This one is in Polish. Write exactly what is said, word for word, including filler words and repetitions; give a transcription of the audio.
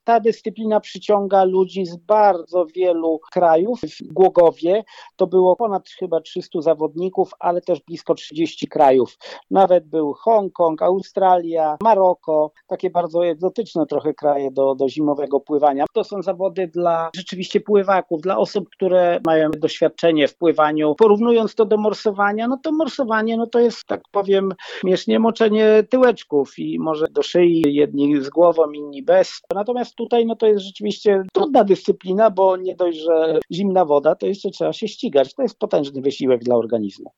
Ta dyscyplina przyciąga ludzi z bardzo wielu krajów. W Głogowie to było ponad chyba trzystu zawodników, ale też blisko trzydziestu krajów. Nawet był Hongkong, Australia, Maroko, takie bardzo egzotyczne trochę kraje do, do zimowego pływania. To są zawody dla rzeczywiście pływaków, dla osób, które mają doświadczenie w pływaniu. Porównując to do morsowania, no to morsowanie no to jest, tak powiem, śmiesznie moczenie tyłeczków i może do szyi, jedni z głową, inni bez. Natomiast tutaj no to jest rzeczywiście trudna dyscyplina, bo nie dość, że zimna woda, to jeszcze trzeba się ścigać. To jest potężny wysiłek dla organizmu.